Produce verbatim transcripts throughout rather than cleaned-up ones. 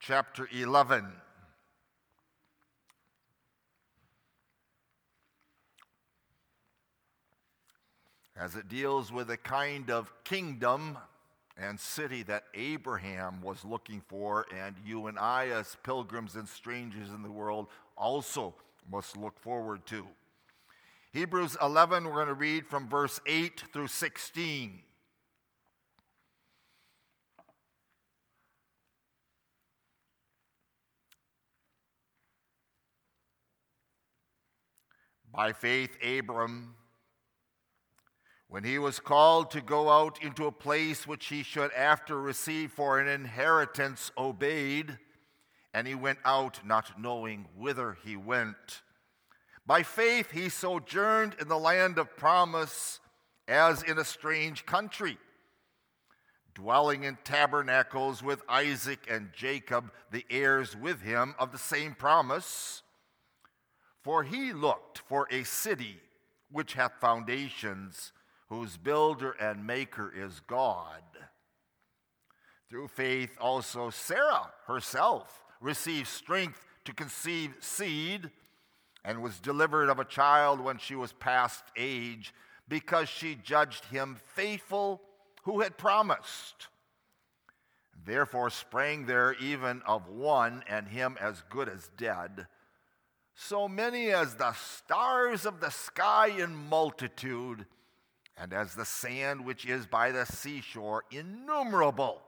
chapter eleven. As it deals with a kind of kingdom and city that Abraham was looking for, and you and I, as pilgrims and strangers in the world, also must look forward to. Hebrews eleven, we're going to read from verse eight through sixteen. By faith, Abram, when he was called to go out into a place which he should after receive for an inheritance, obeyed, and he went out not knowing whither he went. By faith he sojourned in the land of promise as in a strange country, dwelling in tabernacles with Isaac and Jacob, the heirs with him of the same promise. For he looked for a city which hath foundations, whose builder and maker is God. Through faith also Sarah herself received strength to conceive seed, and was delivered of a child when she was past age, because she judged him faithful who had promised. Therefore sprang there even of one, and him as good as dead, so many as the stars of the sky in multitude, and as the sand which is by the seashore innumerable.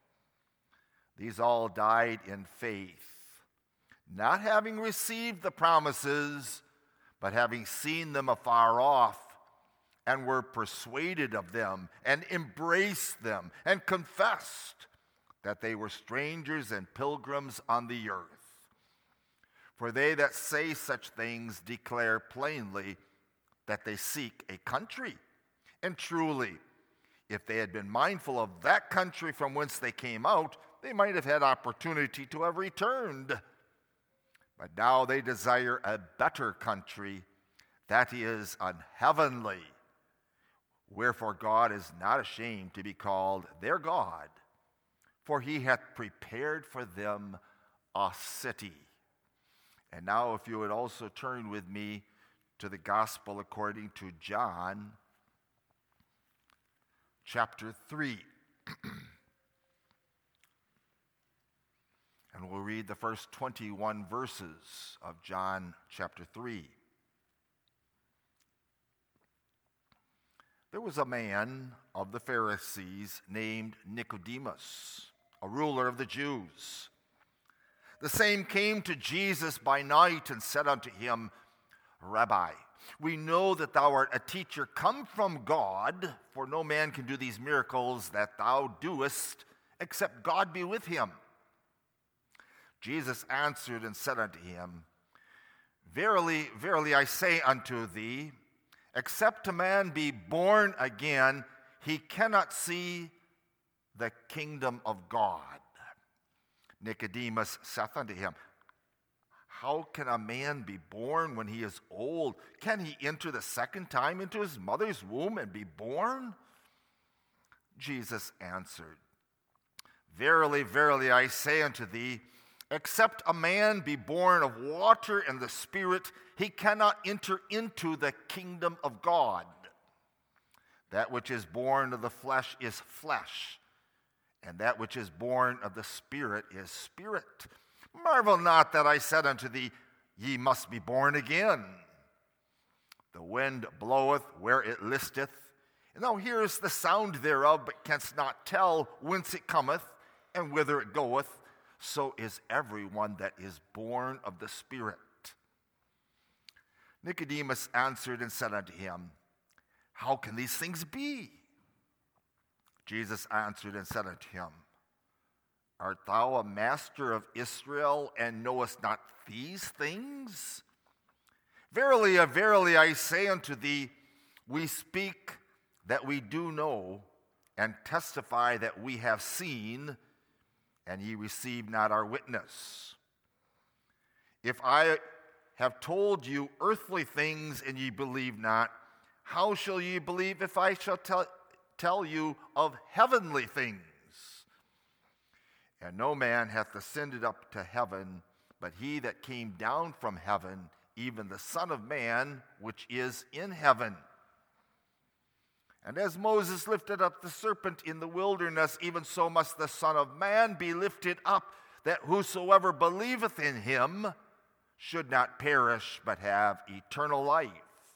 These all died in faith, not having received the promises, but having seen them afar off, and were persuaded of them, and embraced them, and confessed that they were strangers and pilgrims on the earth. For they that say such things declare plainly that they seek a country. And truly, if they had been mindful of that country from whence they came out, they might have had opportunity to have returned. But now they desire a better country, that is, an heavenly. Wherefore God is not ashamed to be called their God, for he hath prepared for them a city. And now if you would also turn with me to the Gospel according to John, chapter three. And we'll read the first twenty-one verses of John chapter three. There was a man of the Pharisees named Nicodemus, a ruler of the Jews. The same came to Jesus by night and said unto him, Rabbi, we know that thou art a teacher come from God, for no man can do these miracles that thou doest, except God be with him. Jesus answered and said unto him, Verily, verily, I say unto thee, except a man be born again, he cannot see the kingdom of God. Nicodemus saith unto him, How can a man be born when he is old? Can he enter the second time into his mother's womb and be born? Jesus answered, Verily, verily, I say unto thee, except a man be born of water and the Spirit, he cannot enter into the kingdom of God. That which is born of the flesh is flesh, and that which is born of the Spirit is spirit. Marvel not that I said unto thee, Ye must be born again. The wind bloweth where it listeth, and thou hearest the sound thereof, but canst not tell whence it cometh and whither it goeth. So is everyone that is born of the Spirit. Nicodemus answered and said unto him, How can these things be? Jesus answered and said unto him, Art thou a master of Israel, and knowest not these things? Verily, verily, I say unto thee, we speak that we do know, and testify that we have seen, and ye receive not our witness. If I have told you earthly things, and ye believe not, how shall ye believe if I shall tell, tell you of heavenly things? And no man hath ascended up to heaven, but he that came down from heaven, even the Son of Man, which is in heaven. And as Moses lifted up the serpent in the wilderness, even so must the Son of Man be lifted up, that whosoever believeth in him should not perish, but have eternal life.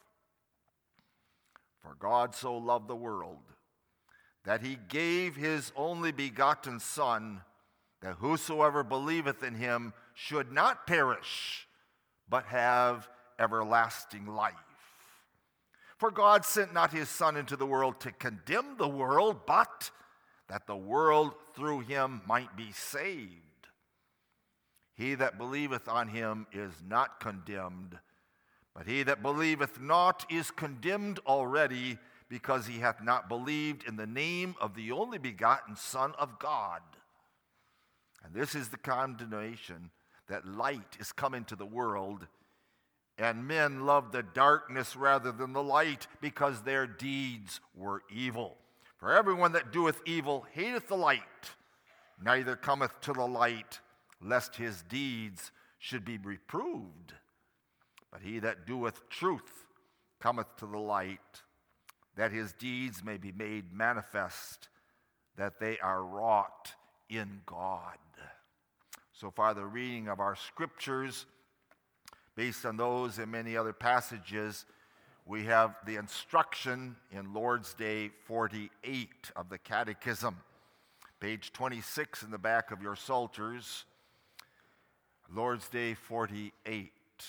For God so loved the world, that he gave his only begotten Son, that whosoever believeth in him should not perish, but have everlasting life. For God sent not his Son into the world to condemn the world, but that the world through him might be saved. He that believeth on him is not condemned, but he that believeth not is condemned already, because he hath not believed in the name of the only begotten Son of God. And this is the condemnation, that light is come into the world, and men love the darkness rather than the light, because their deeds were evil. For everyone that doeth evil hateth the light, neither cometh to the light, lest his deeds should be reproved. But he that doeth truth cometh to the light, that his deeds may be made manifest, that they are wrought in God. So far, the reading of our scriptures, based on those and many other passages, we have the instruction in Lord's Day forty-eight of the Catechism, page twenty-six in the back of your Psalters, Lord's Day forty-eight.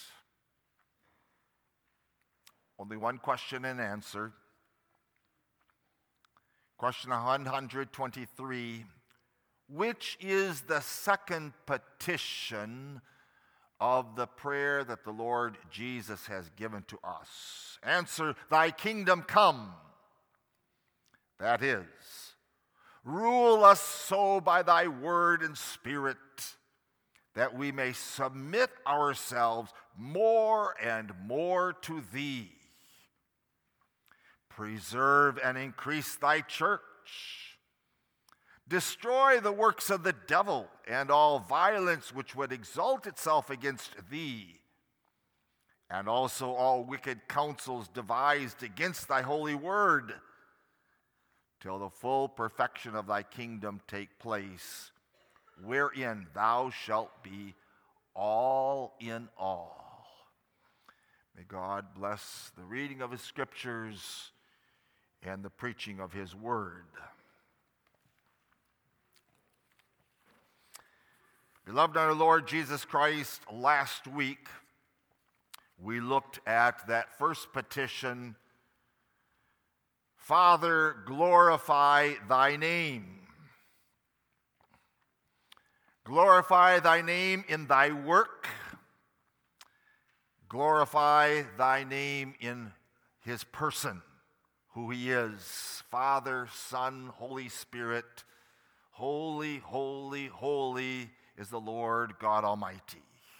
Only one question and answer. Question one hundred twenty-three. Which is the second petition of the prayer that the Lord Jesus has given to us? Answer, thy kingdom come. That is, rule us so by thy word and spirit, that we may submit ourselves more and more to thee. Preserve and increase thy church. Destroy the works of the devil and all violence which would exalt itself against thee, and also all wicked counsels devised against thy holy word, till the full perfection of thy kingdom take place, wherein thou shalt be all in all. May God bless the reading of his scriptures and the preaching of his word. Beloved in our Lord Jesus Christ, last week we looked at that first petition, Father, glorify thy name. Glorify thy name in thy work. Glorify thy name in his person, who he is, Father, Son, Holy Spirit. Holy, holy, holy is the Lord God Almighty.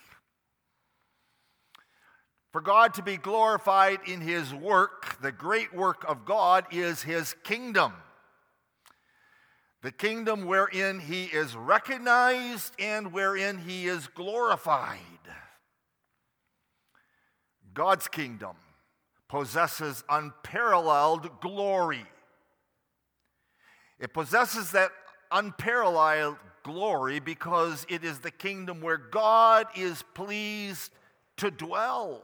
For God to be glorified in his work, the great work of God is his kingdom. The kingdom wherein he is recognized and wherein he is glorified. God's kingdom possesses unparalleled glory. It possesses that unparalleled glory because it is the kingdom where God is pleased to dwell.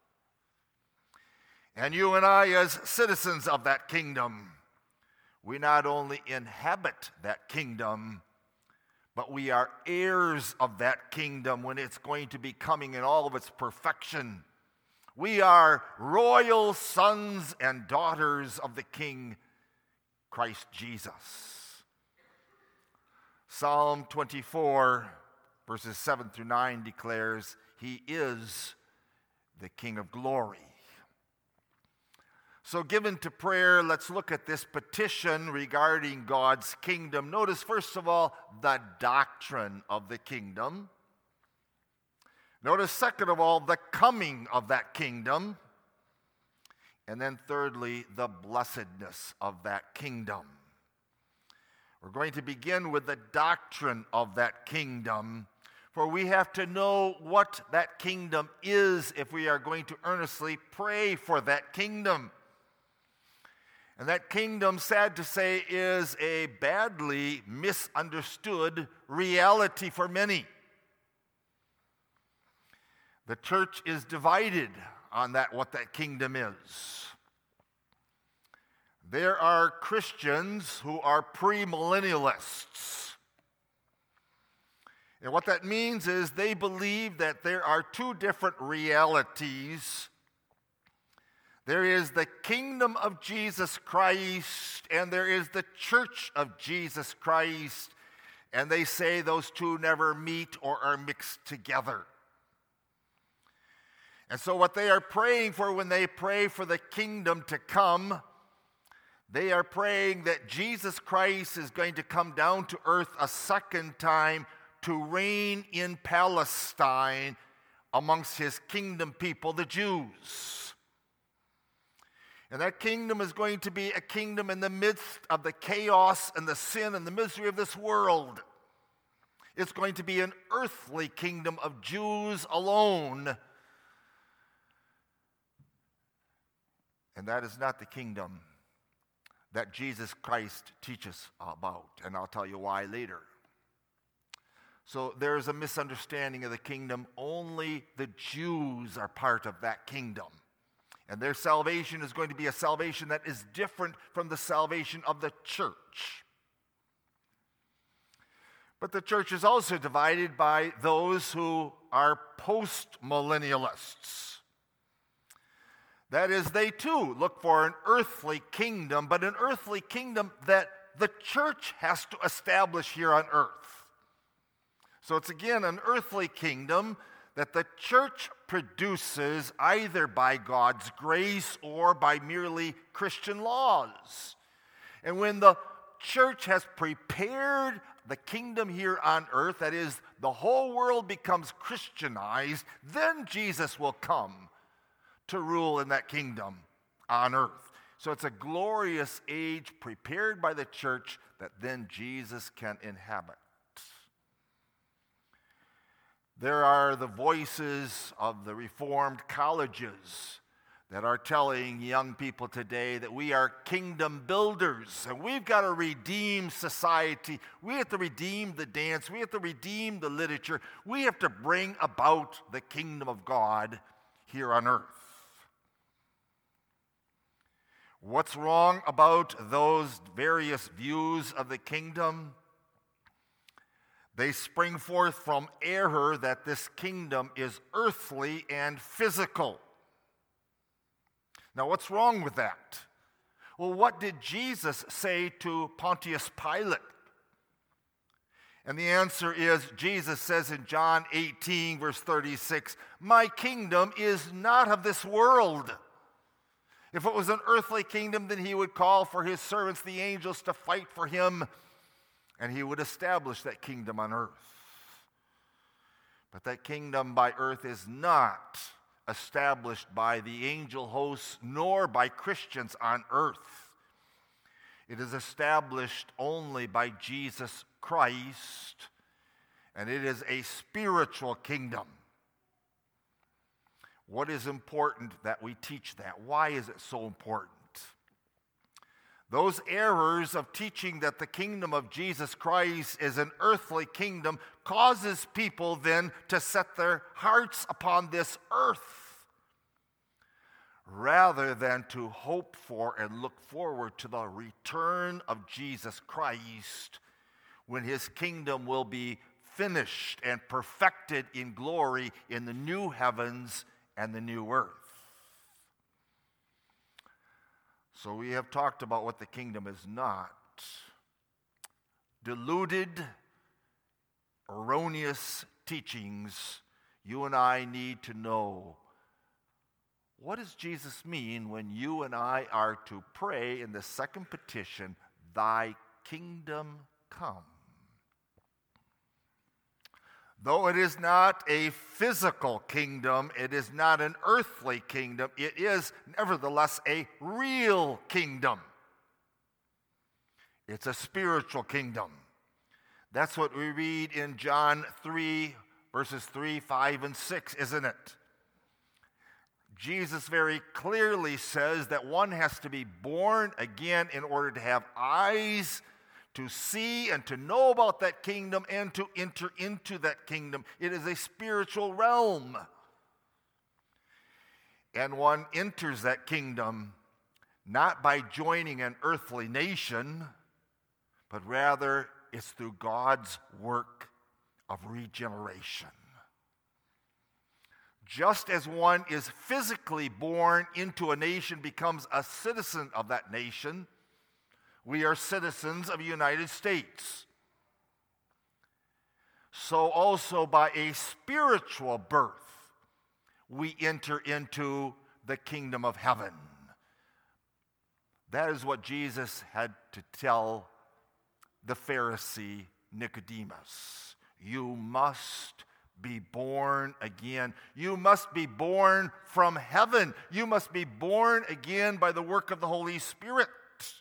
And you and I, as citizens of that kingdom, we not only inhabit that kingdom, but we are heirs of that kingdom when it's going to be coming in all of its perfection. We are royal sons and daughters of the King, Christ Jesus. Psalm twenty-four, verses seven through nine declares, he is the King of glory. So given to prayer, let's look at this petition regarding God's kingdom. Notice, first of all, the doctrine of the kingdom. Notice, second of all, the coming of that kingdom. And then thirdly, the blessedness of that kingdom. We're going to begin with the doctrine of that kingdom, for we have to know what that kingdom is if we are going to earnestly pray for that kingdom. And that kingdom, sad to say, is a badly misunderstood reality for many. The church is divided on that, what that kingdom is. There are Christians who are premillennialists. And what that means is they believe that there are two different realities. There is the kingdom of Jesus Christ, and there is the church of Jesus Christ, and they say those two never meet or are mixed together. And so what they are praying for when they pray for the kingdom to come, they are praying that Jesus Christ is going to come down to earth a second time to reign in Palestine amongst his kingdom people, the Jews. And that kingdom is going to be a kingdom in the midst of the chaos and the sin and the misery of this world. It's going to be an earthly kingdom of Jews alone. And that is not the kingdom that Jesus Christ teaches about. And I'll tell you why later. So there is a misunderstanding of the kingdom. Only the Jews are part of that kingdom. And their salvation is going to be a salvation that is different from the salvation of the church. But the church is also divided by those who are post-millennialists. That is, they too look for an earthly kingdom, but an earthly kingdom that the church has to establish here on earth. So it's again an earthly kingdom that the church produces either by God's grace or by merely Christian laws. And when the church has prepared the kingdom here on earth, that is, the whole world becomes Christianized, then Jesus will come to rule in that kingdom on earth. So it's a glorious age prepared by the church that then Jesus can inhabit. There are the voices of the Reformed colleges that are telling young people today that we are kingdom builders and we've got to redeem society. We have to redeem the dance. We have to redeem the literature. We have to bring about the kingdom of God here on earth. What's wrong about those various views of the kingdom? They spring forth from error that this kingdom is earthly and physical. Now, what's wrong with that? Well, what did Jesus say to Pontius Pilate? And the answer is, Jesus says in John eighteen, verse thirty-six, "My kingdom is not of this world." If it was an earthly kingdom, then he would call for his servants, the angels, to fight for him, and he would establish that kingdom on earth. But that kingdom by earth is not established by the angel hosts nor by Christians on earth. It is established only by Jesus Christ, and it is a spiritual kingdom. What is important that we teach that? Why is it so important? Those errors of teaching that the kingdom of Jesus Christ is an earthly kingdom causes people then to set their hearts upon this earth rather than to hope for and look forward to the return of Jesus Christ when his kingdom will be finished and perfected in glory in the new heavens and the new earth. So we have talked about what the kingdom is not. Deluded, erroneous teachings, you and I need to know, what does Jesus mean when you and I are to pray in the second petition, "Thy kingdom come"? Though it is not a physical kingdom, it is not an earthly kingdom, it is nevertheless a real kingdom. It's a spiritual kingdom. That's what we read in John three, verses three, five, and six, isn't it? Jesus very clearly says that one has to be born again in order to have eyes to see and to know about that kingdom and to enter into that kingdom. It is a spiritual realm. And one enters that kingdom not by joining an earthly nation, but rather it's through God's work of regeneration. Just as one is physically born into a nation, becomes a citizen of that nation, we are citizens of the United States. So also by a spiritual birth, we enter into the kingdom of heaven. That is what Jesus had to tell the Pharisee Nicodemus. You must be born again. You must be born from heaven. You must be born again by the work of the Holy Spirit.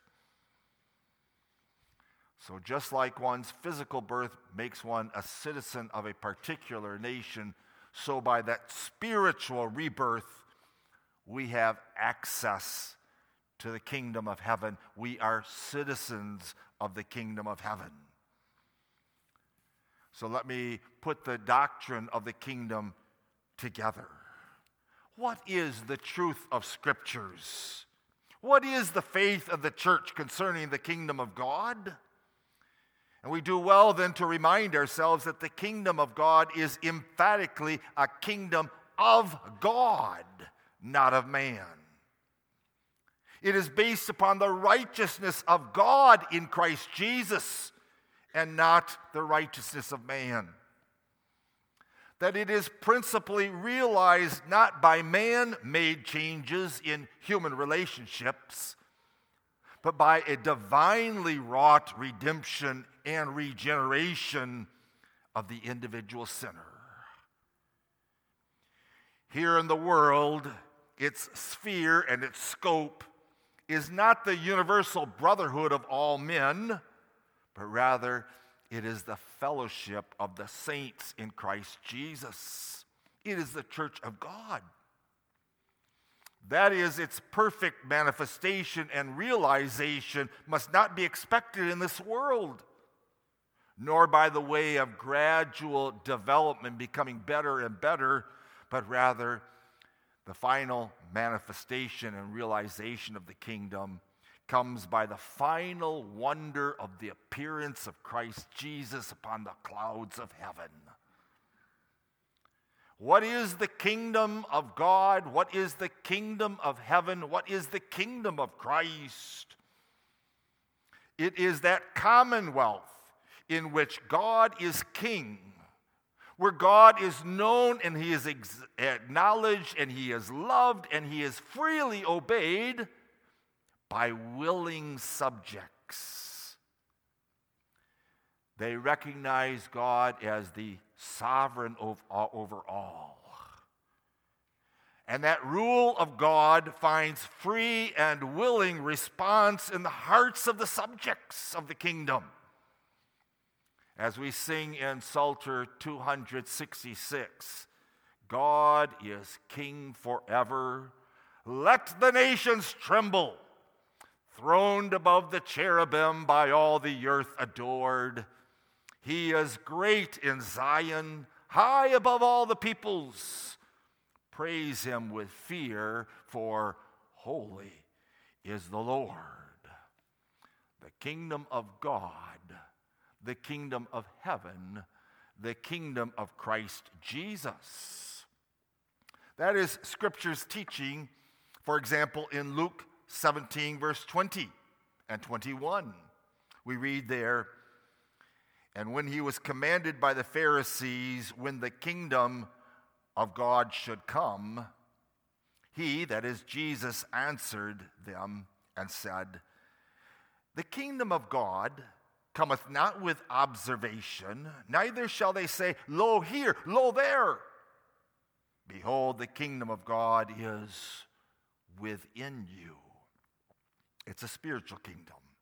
So just like one's physical birth makes one a citizen of a particular nation, so by that spiritual rebirth, we have access to the kingdom of heaven. We are citizens of the kingdom of heaven. So let me put the doctrine of the kingdom together. What is the truth of Scriptures? What is the faith of the church concerning the kingdom of God? And we do well then to remind ourselves that the kingdom of God is emphatically a kingdom of God, not of man. It is based upon the righteousness of God in Christ Jesus and not the righteousness of man. That it is principally realized not by man-made changes in human relationships, but by a divinely wrought redemption and regeneration of the individual sinner. Here in the world, its sphere and its scope is not the universal brotherhood of all men, but rather it is the fellowship of the saints in Christ Jesus. It is the church of God. That is, its perfect manifestation and realization must not be expected in this world, nor by the way of gradual development becoming better and better, but rather the final manifestation and realization of the kingdom comes by the final wonder of the appearance of Christ Jesus upon the clouds of heaven. What is the kingdom of God? What is the kingdom of heaven? What is the kingdom of Christ? It is that commonwealth in which God is king, where God is known and he is ex- acknowledged and he is loved and he is freely obeyed by willing subjects. They recognize God as the sovereign over all. And that rule of God finds free and willing response in the hearts of the subjects of the kingdom. As we sing in Psalter two sixty-six, God is king forever. Let the nations tremble. Throned above the cherubim, by all the earth adored. He is great in Zion, high above all the peoples. Praise him with fear, for holy is the Lord. The kingdom of God, the kingdom of heaven, the kingdom of Christ Jesus. That is Scripture's teaching, for example, in Luke seventeen, verse twenty and twenty-one. We read there, and when he was commanded by the Pharisees when the kingdom of God should come, he, that is Jesus, answered them and said, the kingdom of God cometh not with observation, neither shall they say, lo here, lo there. Behold, the kingdom of God is within you. It's a spiritual kingdom.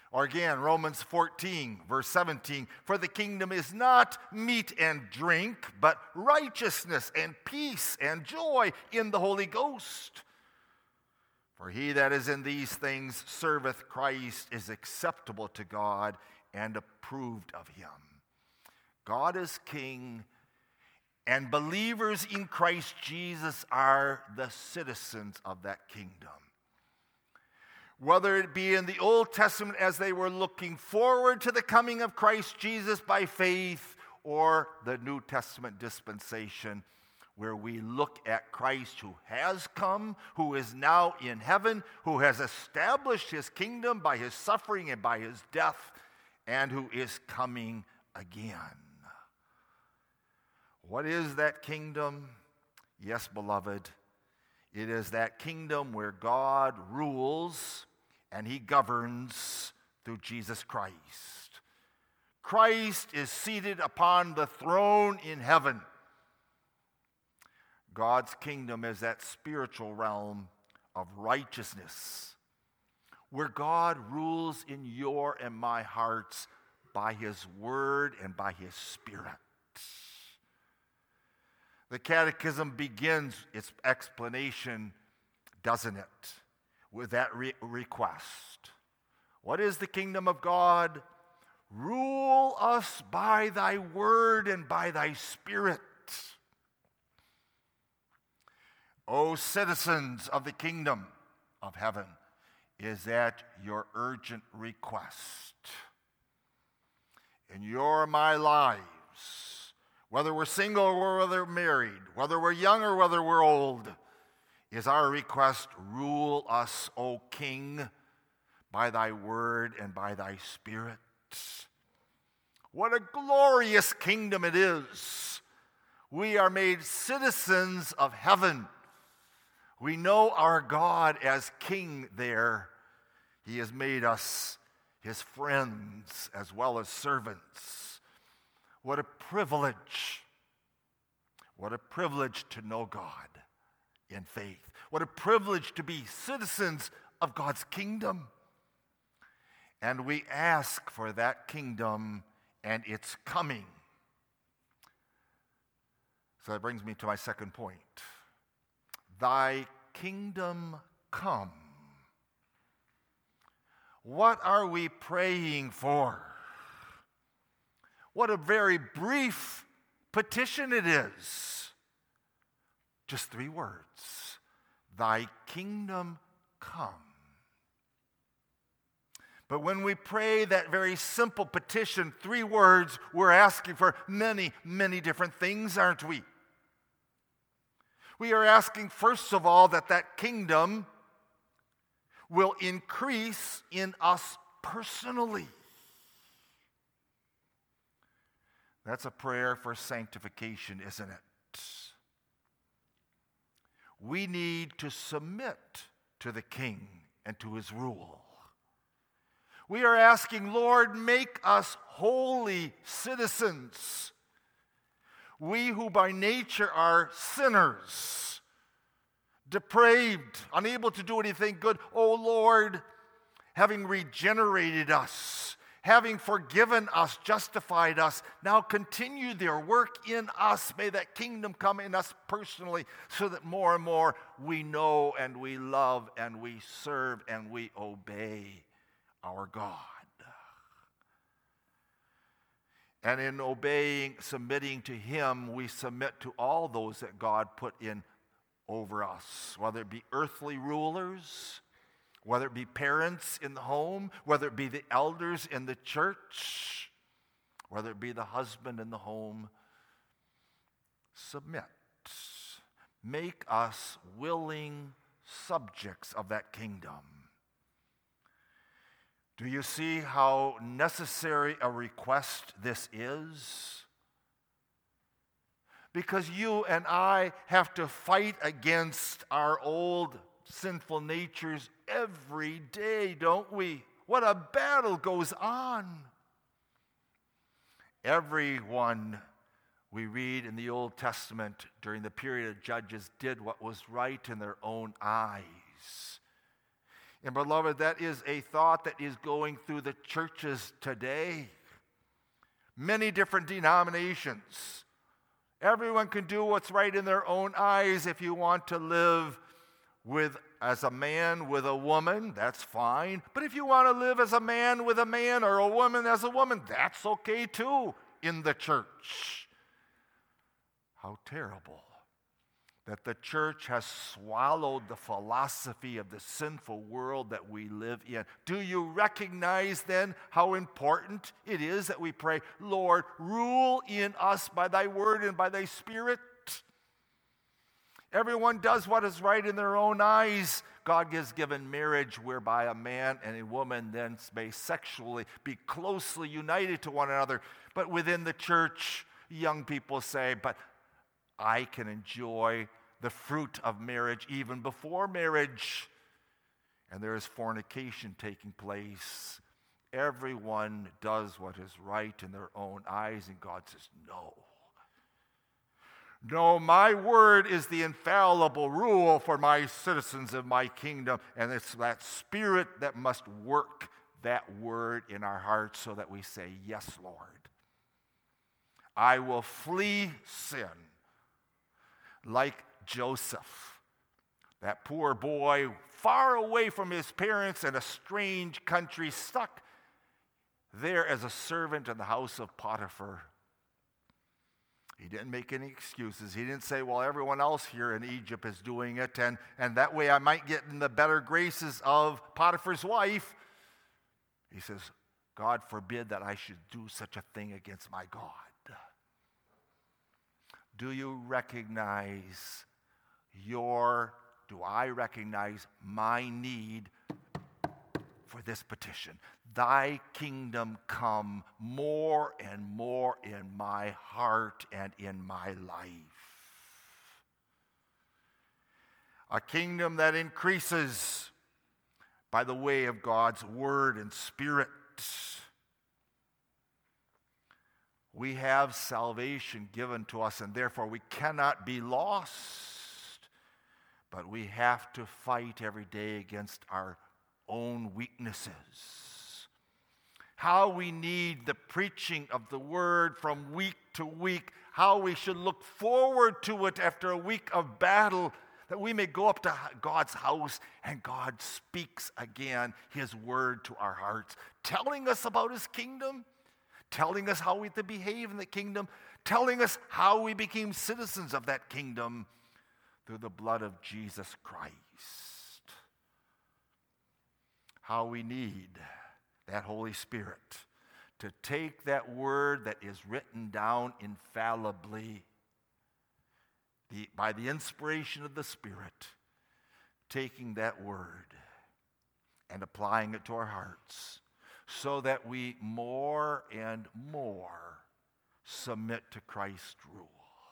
Or again, Romans fourteen, verse seventeen, for the kingdom is not meat and drink, but righteousness and peace and joy in the Holy Ghost. For he that is in these things serveth Christ is acceptable to God and approved of him. God is king, and believers in Christ Jesus are the citizens of that kingdom. Whether it be in the Old Testament as they were looking forward to the coming of Christ Jesus by faith, or the New Testament dispensation where we look at Christ who has come, who is now in heaven, who has established his kingdom by his suffering and by his death, and who is coming again. What is that kingdom? Yes, beloved, it is that kingdom where God rules and he governs through Jesus Christ. Christ is seated upon the throne in heaven. God's kingdom is that spiritual realm of righteousness where God rules in your and my hearts by his word and by his Spirit. The Catechism begins its explanation, doesn't it, with that re- request. What is the kingdom of God? Rule us by thy word and by thy Spirit. O citizens of the kingdom of heaven, is that your urgent request? In your my lives, whether we're single or whether we're married, whether we're young or whether we're old, is our request, rule us, O King, by thy word and by thy Spirit. What a glorious kingdom it is. We are made citizens of heaven. We know our God as King there. He has made us his friends as well as servants. What a privilege. What a privilege to know God in faith. What a privilege to be citizens of God's kingdom. And we ask for that kingdom and its coming. So that brings me to my second point. Thy kingdom come. What are we praying for? What a very brief petition it is. Just three words. Thy kingdom come. But when we pray that very simple petition, three words, we're asking for many, many different things, aren't we? We are asking, first of all, that that kingdom will increase in us personally. That's a prayer for sanctification, isn't it? We need to submit to the King and to his rule. We are asking, Lord, make us holy citizens. We who by nature are sinners, depraved, unable to do anything good, oh Lord, having regenerated us, having forgiven us, justified us, now continue their work in us. May that kingdom come in us personally so that more and more we know and we love and we serve and we obey our God. And in obeying, submitting to him, we submit to all those that God put in over us, whether it be earthly rulers, whether it be parents in the home, whether it be the elders in the church, whether it be the husband in the home. Submit. Make us willing subjects of that kingdom. Do you see how necessary a request this is? Because you and I have to fight against our old sinful natures every day, don't we? What a battle goes on. Everyone we read in the Old Testament during the period of Judges did what was right in their own eyes. And beloved, that is a thought that is going through the churches today. Many different denominations. Everyone can do what's right in their own eyes. If you want to live with as a man with a woman, that's fine. But if you want to live as a man with a man or a woman as a woman, that's okay too in the church. How terrible that the church has swallowed the philosophy of the sinful world that we live in. Do you recognize then how important it is that we pray, Lord, rule in us by thy word and by thy spirit? Everyone does what is right in their own eyes. God has given marriage whereby a man and a woman then may sexually be closely united to one another. But within the church, young people say, but I can enjoy the fruit of marriage even before marriage. And there is fornication taking place. Everyone does what is right in their own eyes, and God says, no. No, my word is the infallible rule for my citizens of my kingdom, and it's that spirit that must work that word in our hearts so that we say, yes, Lord. I will flee sin like Joseph, that poor boy far away from his parents in a strange country, stuck there as a servant in the house of Potiphar. He didn't make any excuses. He didn't say, well, everyone else here in Egypt is doing it, and, and that way I might get in the better graces of Potiphar's wife. He says, God forbid that I should do such a thing against my God. Do you recognize your, do I recognize my need for this petition? Thy kingdom come more and more in my heart and in my life. A kingdom that increases by the way of God's word and spirit. We have salvation given to us, and therefore we cannot be lost. But we have to fight every day against our own weaknesses. How we need the preaching of the word from week to week. How we should look forward to it after a week of battle, that we may go up to God's house and God speaks again his word to our hearts, telling us about his kingdom, telling us how we to behave in the kingdom, telling us how we became citizens of that kingdom through the blood of Jesus Christ. How we need that Holy Spirit to take that word that is written down infallibly the, by the inspiration of the Spirit, taking that word and applying it to our hearts so that we more and more submit to Christ's rule.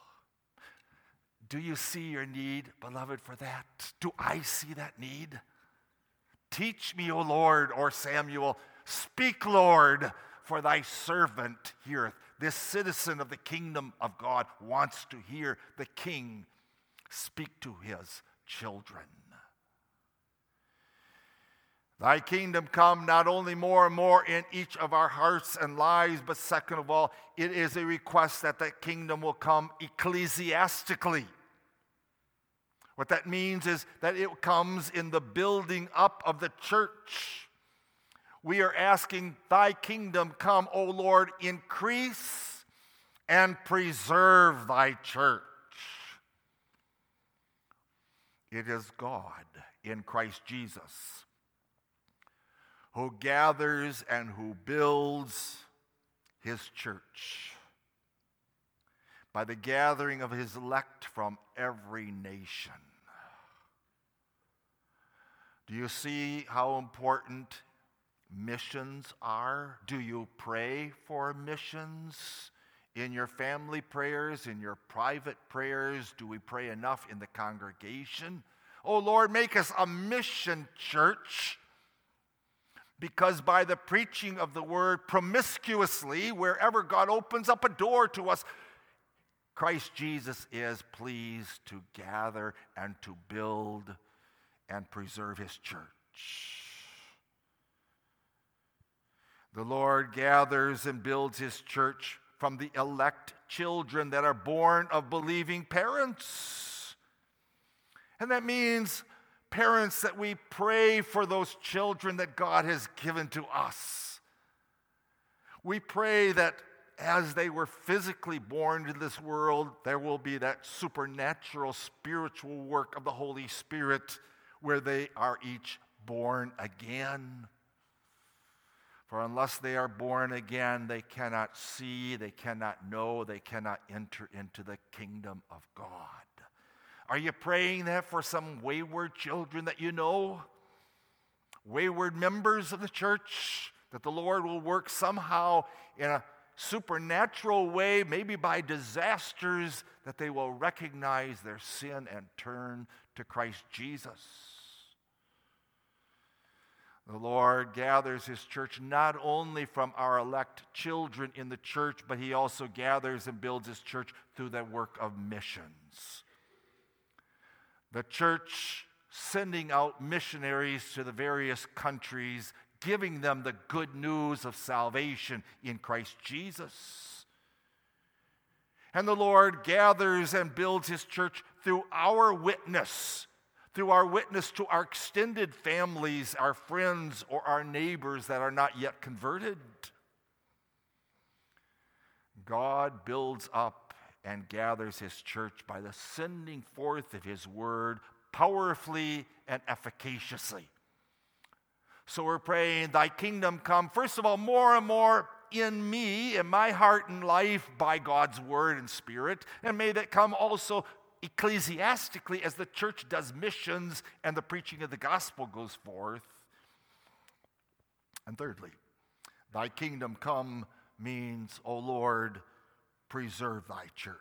Do you see your need, beloved, for that? Do I see that need? Teach me, O Lord, or Samuel, speak, Lord, for thy servant heareth. This citizen of the kingdom of God wants to hear the king speak to his children. Thy kingdom come not only more and more in each of our hearts and lives, but second of all, it is a request that that kingdom will come ecclesiastically. What that means is that it comes in the building up of the church. We are asking, thy kingdom come, O Lord, increase and preserve thy church. It is God in Christ Jesus who gathers and who builds his church by the gathering of his elect from every nation. Do you see how important missions are? Do you pray for missions in your family prayers, in your private prayers? Do we pray enough in the congregation? Oh Lord, make us a mission church, because by the preaching of the word promiscuously, wherever God opens up a door to us, Christ Jesus is pleased to gather and to build and preserve his church. The Lord gathers and builds his church from the elect children that are born of believing parents. And that means parents that we pray for those children that God has given to us. We pray that as they were physically born into this world, there will be that supernatural spiritual work of the Holy Spirit where they are each born again. For unless they are born again, they cannot see, they cannot know, they cannot enter into the kingdom of God. Are you praying that for some wayward children that you know? Wayward members of the church? That the Lord will work somehow in a supernatural way, maybe by disasters, that they will recognize their sin and turn to Christ Jesus. The Lord gathers his church not only from our elect children in the church, but he also gathers and builds his church through the work of missions. The church sending out missionaries to the various countries, giving them the good news of salvation in Christ Jesus. And the Lord gathers and builds his church through our witness, through our witness to our extended families, our friends, or our neighbors that are not yet converted. God builds up and gathers his church by the sending forth of his word powerfully and efficaciously. So we're praying, thy kingdom come, first of all, more and more in me, in my heart and life, by God's word and spirit, and may that come also ecclesiastically as the church does missions and the preaching of the gospel goes forth. And thirdly, thy kingdom come means, O Lord, preserve thy church.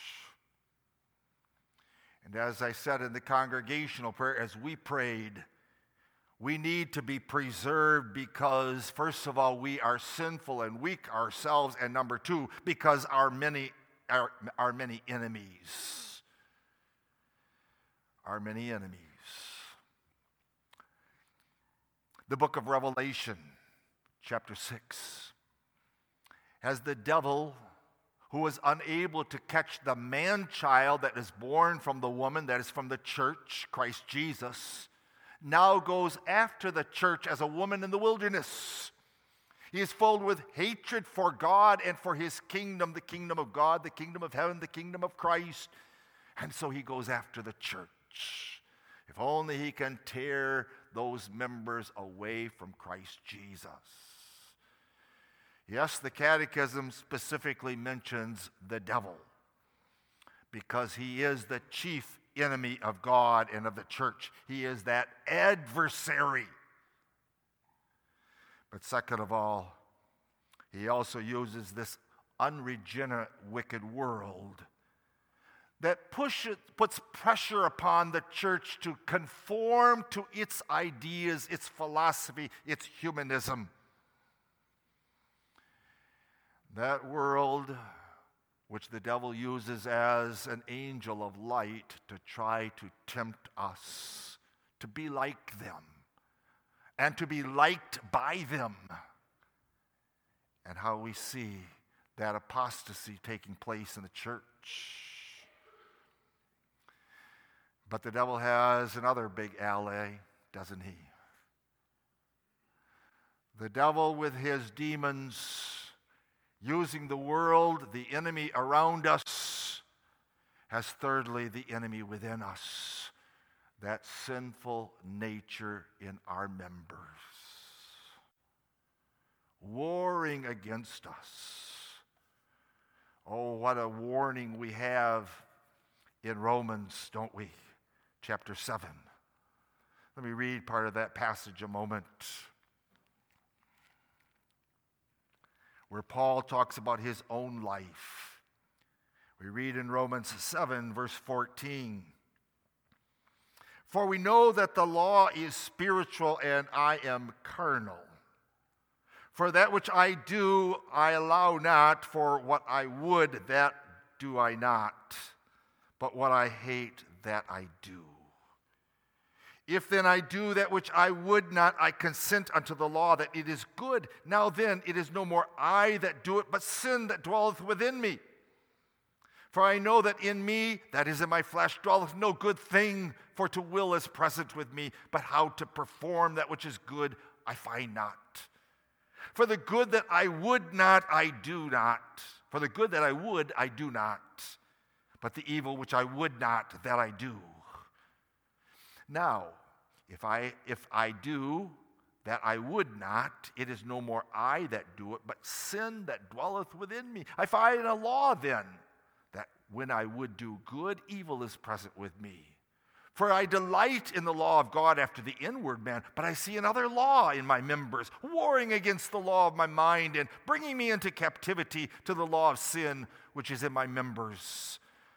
And as I said in the congregational prayer, as we prayed, we need to be preserved because, first of all, we are sinful and weak ourselves, and number two, because our many, our, our many enemies. Our many enemies. The book of Revelation, chapter six, has the devil, who was unable to catch the man-child that is born from the woman, that is from the church, Christ Jesus, now goes after the church as a woman in the wilderness. He is filled with hatred for God and for his kingdom, the kingdom of God, the kingdom of heaven, the kingdom of Christ. And so he goes after the church. If only he can tear those members away from Christ Jesus. Yes, the Catechism specifically mentions the devil because he is the chief enemy of God and of the church. He is that adversary. But second of all, he also uses this unregenerate, wicked world that pushes, puts pressure upon the church to conform to its ideas, its philosophy, its humanism. That world, which the devil uses as an angel of light to try to tempt us to be like them and to be liked by them. And how we see that apostasy taking place in the church. But the devil has another big ally, doesn't he? The devil with his demons, using the world, the enemy around us, has thirdly the enemy within us, that sinful nature in our members, warring against us. Oh, what a warning we have in Romans, don't we? Chapter seven. Let me read part of that passage a moment, where Paul talks about his own life. We read in Romans seven, verse fourteen. For we know that the law is spiritual and I am carnal. For that which I do, I allow not, for what I would, that do I not. But what I hate, that I do. If then I do that which I would not, I consent unto the law that it is good. Now then, it is no more I that do it, but sin that dwelleth within me. For I know that in me, that is in my flesh, dwelleth no good thing, for to will is present with me, but how to perform that which is good I find not. For the good that I would not, I do not. For the good that I would, I do not. But the evil which I would not, that I do. Now, if I if I do that I would not, it is no more I that do it, but sin that dwelleth within me. I find a law then, that when I would do good, evil is present with me. For I delight in the law of God after the inward man, but I see another law in my members, warring against the law of my mind and bringing me into captivity to the law of sin, which is in my members.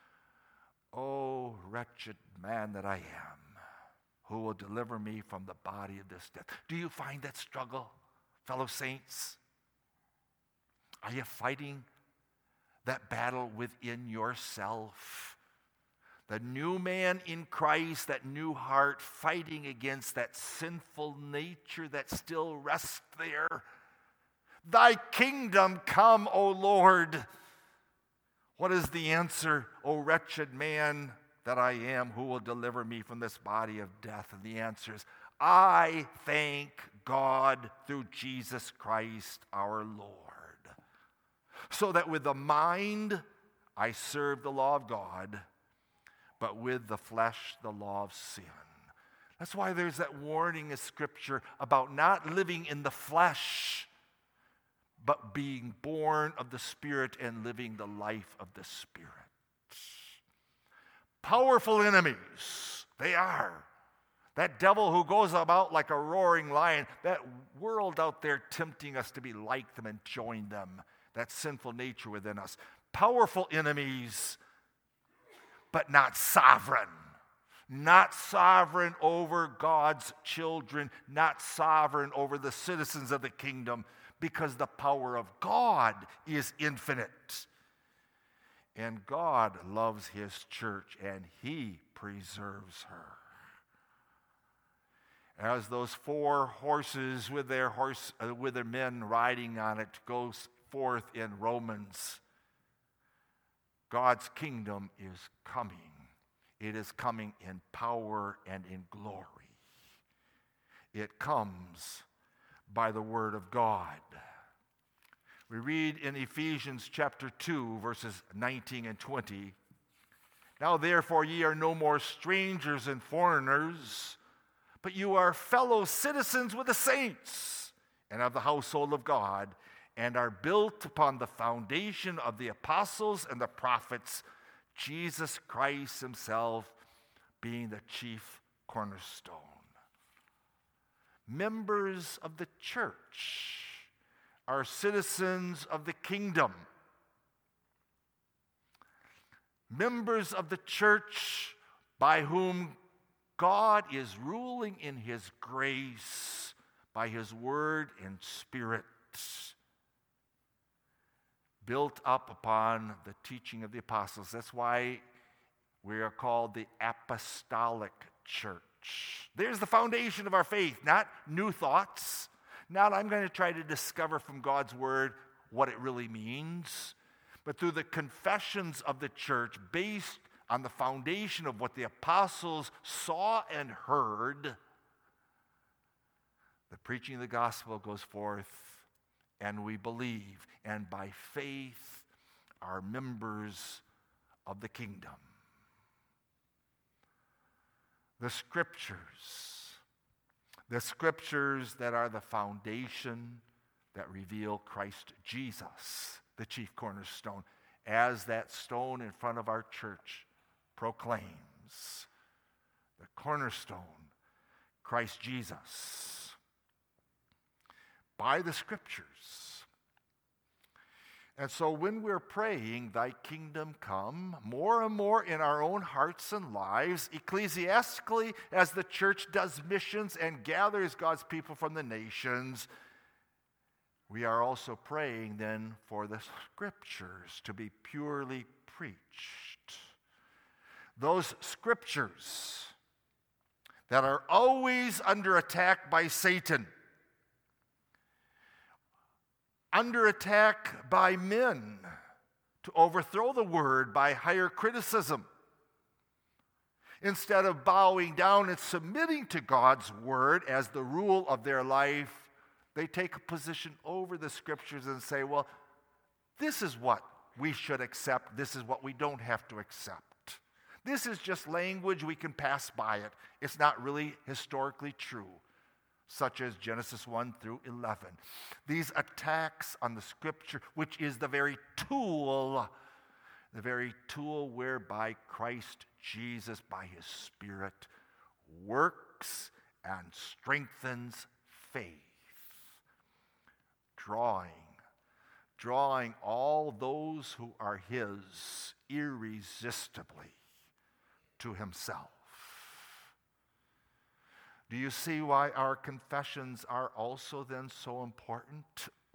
O wretched man that I am, who will deliver me from the body of this death? Do you find that struggle, fellow saints? Are you fighting that battle within yourself? The new man in Christ, that new heart, fighting against that sinful nature that still rests there. Thy kingdom come, O Lord. What is the answer? O wretched man that I am, who will deliver me from this body of death? And the answer is, I thank God through Jesus Christ our Lord. So that with the mind I serve the law of God, but with the flesh the law of sin. That's why there's that warning in Scripture about not living in the flesh, but being born of the Spirit and living the life of the Spirit. Powerful enemies, they are. That devil who goes about like a roaring lion, that world out there tempting us to be like them and join them, that sinful nature within us. Powerful enemies, but not sovereign. Not sovereign over God's children, not sovereign over the citizens of the kingdom, because the power of God is infinite. And God loves his church, and he preserves her. As those four horses with their horse, uh, with their men riding on it goes forth in Romans, God's kingdom is coming. It is coming in power and in glory. It comes by the word of God. We read in Ephesians chapter two, verses nineteen and twenty, Now therefore ye are no more strangers and foreigners, but you are fellow citizens with the saints and of the household of God, and are built upon the foundation of the apostles and the prophets, Jesus Christ himself being the chief cornerstone. Members of the church are citizens of the kingdom. Members of the church by whom God is ruling in his grace by his word and spirit, built up upon the teaching of the apostles. That's why we are called the apostolic church. There's the foundation of our faith, not new thoughts. Not I'm going to try to discover from God's word what it really means, but through the confessions of the church based on the foundation of what the apostles saw and heard, the preaching of the gospel goes forth, and we believe, and by faith are members of the kingdom. The scriptures, the scriptures that are the foundation that reveal Christ Jesus, the chief cornerstone, as that stone in front of our church proclaims. The cornerstone, Christ Jesus. By the scriptures. And so when we're praying, thy kingdom come, more and more in our own hearts and lives, ecclesiastically, as the church does missions and gathers God's people from the nations, we are also praying then for the scriptures to be purely preached. Those scriptures that are always under attack by Satan, under attack by men to overthrow the word by higher criticism. Instead of bowing down and submitting to God's word as the rule of their life, they take a position over the scriptures and say, well, this is what we should accept. This is what we don't have to accept. This is just language, we can pass by it. It's not really historically true, such as Genesis one through eleven. These attacks on the scripture, which is the very tool, the very tool whereby Christ Jesus, by his Spirit, works and strengthens faith, drawing, drawing all those who are his irresistibly to himself. Do you see why our confessions are also then so important?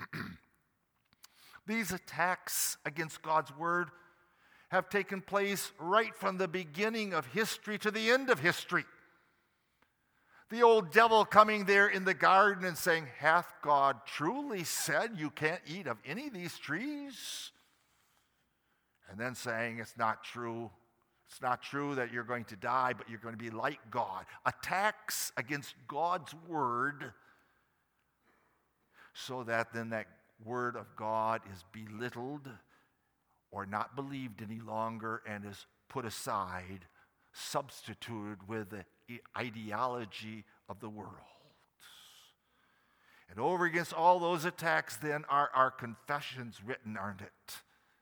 These attacks against God's word have taken place right from the beginning of history to the end of history. The old devil coming there in the garden and saying, hath God truly said you can't eat of any of these trees? And then saying it's not true. It's not true that you're going to die, but you're going to be like God. Attacks against God's word, so that then that word of God is belittled or not believed any longer and is put aside, substituted with the ideology of the world. And over against all those attacks then are our confessions written, aren't it?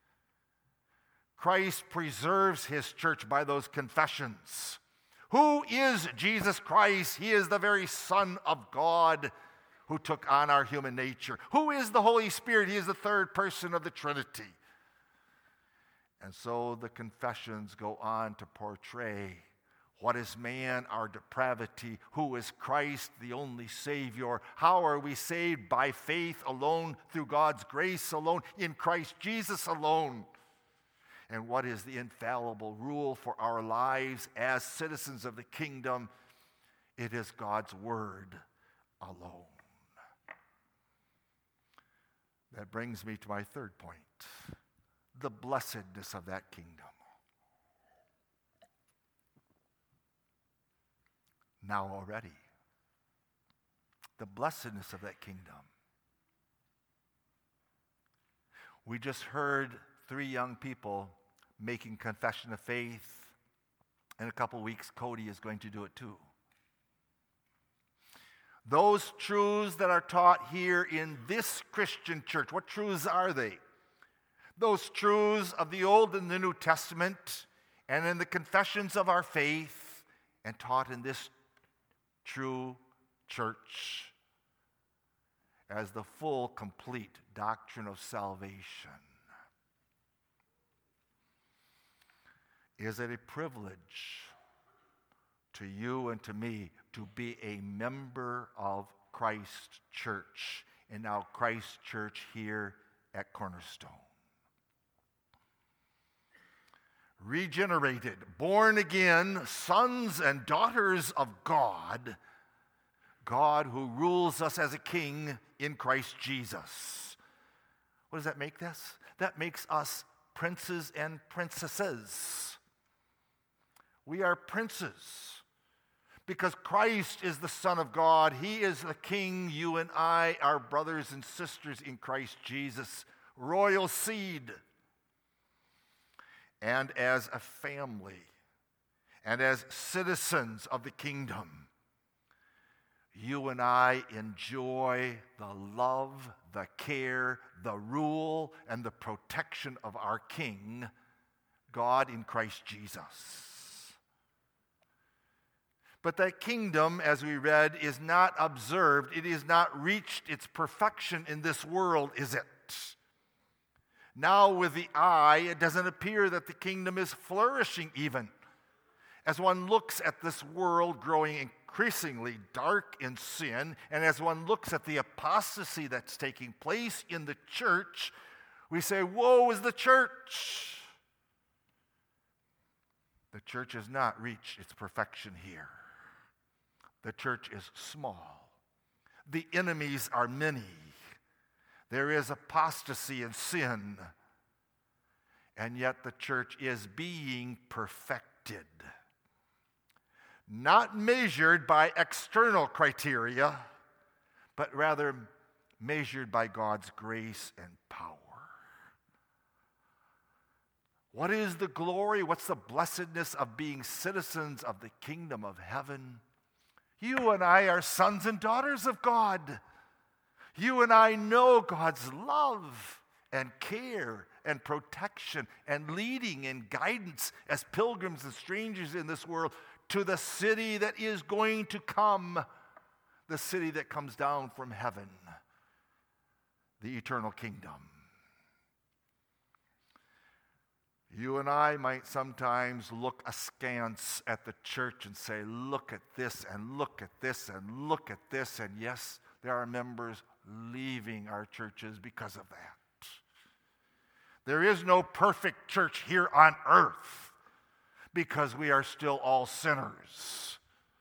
Christ preserves his church by those confessions. Who is Jesus Christ? He is the very Son of God who took on our human nature. Who is the Holy Spirit? He is the third person of the Trinity. And so the confessions go on to portray what is man, our depravity, who is Christ, the only Savior. How are we saved? By faith alone, through God's grace alone, in Christ Jesus alone. And what is the infallible rule for our lives as citizens of the kingdom? It is God's word alone. That brings me to my third point, the blessedness of that kingdom. Now already, the blessedness of that kingdom. We just heard three young people making confession of faith. In a couple weeks, Cody is going to do it too. Those truths that are taught here in this Christian church, what truths are they? Those truths of the Old and the New Testament and in the confessions of our faith and taught in this true church as the full, complete doctrine of salvation. Is it a privilege to you and to me to be a member of Christ Church, and now Christ Church here at Cornerstone? Regenerated, born again, sons and daughters of God, God who rules us as a king in Christ Jesus. What does that make us? That makes us princes and princesses. We are princes because Christ is the Son of God. He is the King. You and I are brothers and sisters in Christ Jesus, royal seed. And as a family, and as citizens of the kingdom, you and I enjoy the love, the care, the rule, and the protection of our King, God in Christ Jesus. But that kingdom, as we read, is not observed. It is not reached its perfection in this world, is it? Now with the eye, it doesn't appear that the kingdom is flourishing even. As one looks at this world growing increasingly dark in sin, and as one looks at the apostasy that's taking place in the church, we say, woe is the church. The church has not reached its perfection here. the church is small. The enemies are many. There is apostasy and sin. And yet the church is being perfected. Not measured by external criteria, but rather measured by God's grace and power. What is the glory? What's the blessedness of being citizens of the kingdom of heaven? You and I are sons and daughters of God. You and I know God's love and care and protection and leading and guidance as pilgrims and strangers in this world to the city that is going to come, the city that comes down from heaven, the eternal kingdom. You and I might sometimes look askance at the church and say, look at this and look at this and look at this. And yes, there are members leaving our churches because of that. There is no perfect church here on earth because we are still all sinners.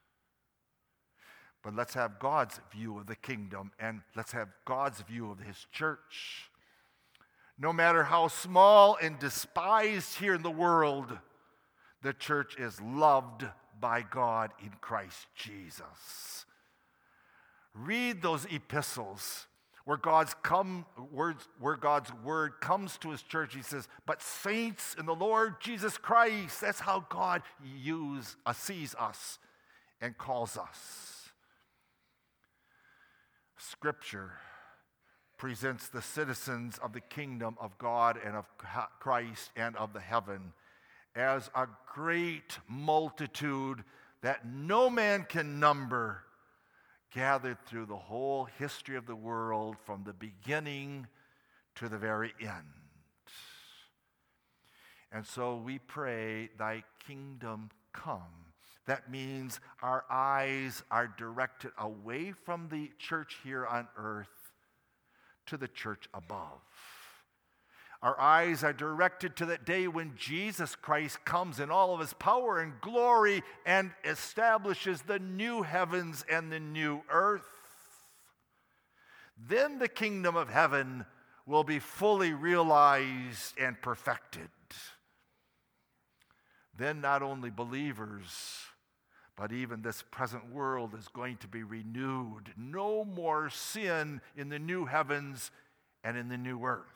But let's have God's view of the kingdom, and let's have God's view of his church. No matter how small and despised here in the world, the church is loved by God in Christ Jesus. Read those epistles where God's come words where God's word comes to his church. He says, "But saints in the Lord Jesus Christ," that's how God use, uh, sees us and calls us. Scripture presents the citizens of the kingdom of God and of Christ and of the heaven as a great multitude that no man can number, gathered through the whole history of the world from the beginning to the very end. And so we pray, thy kingdom come. That means our eyes are directed away from the church here on earth to the church above. Our eyes are directed to that day when Jesus Christ comes in all of his power and glory and establishes the new heavens and the new earth. Then the kingdom of heaven will be fully realized and perfected. Then not only believers, but even this present world is going to be renewed. No more sin in the new heavens and in the new earth.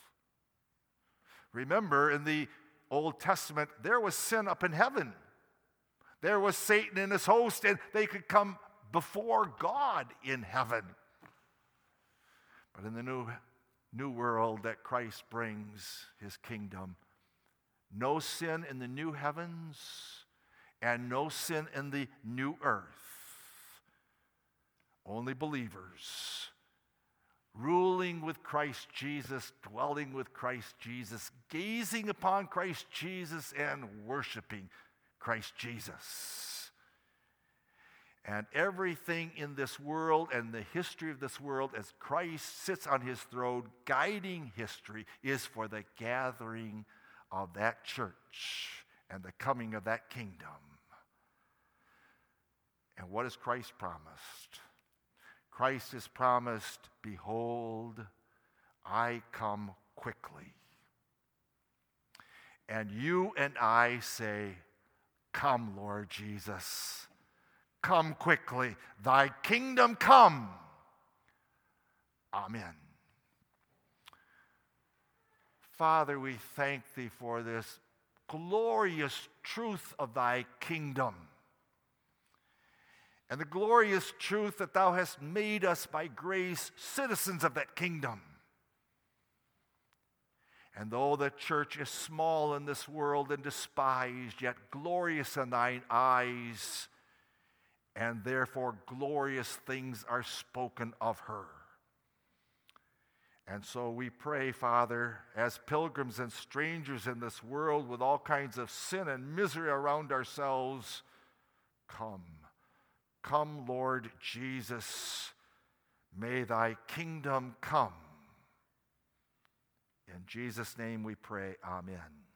Remember, in the Old Testament, there was sin up in heaven. There was Satan and his host, and they could come before God in heaven. But in the new, new world that Christ brings, his kingdom, no sin in the new heavens and no sin in the new earth. Only believers, ruling with Christ Jesus, dwelling with Christ Jesus, gazing upon Christ Jesus and worshiping Christ Jesus. And everything in this world and the history of this world, as Christ sits on his throne, guiding history, is for the gathering of that church and the coming of that kingdom. And what has Christ promised? Christ has promised, behold, I come quickly. And you and I say, come, Lord Jesus. Come quickly. Thy kingdom come. Amen. Father, we thank thee for this glorious truth of thy kingdom. And the glorious truth that thou hast made us by grace citizens of that kingdom. And though the church is small in this world and despised, yet glorious in thine eyes, and therefore glorious things are spoken of her. And so we pray, Father, as pilgrims and strangers in this world with all kinds of sin and misery around ourselves, come. Come, Lord Jesus, may thy kingdom come. In Jesus' name we pray, amen.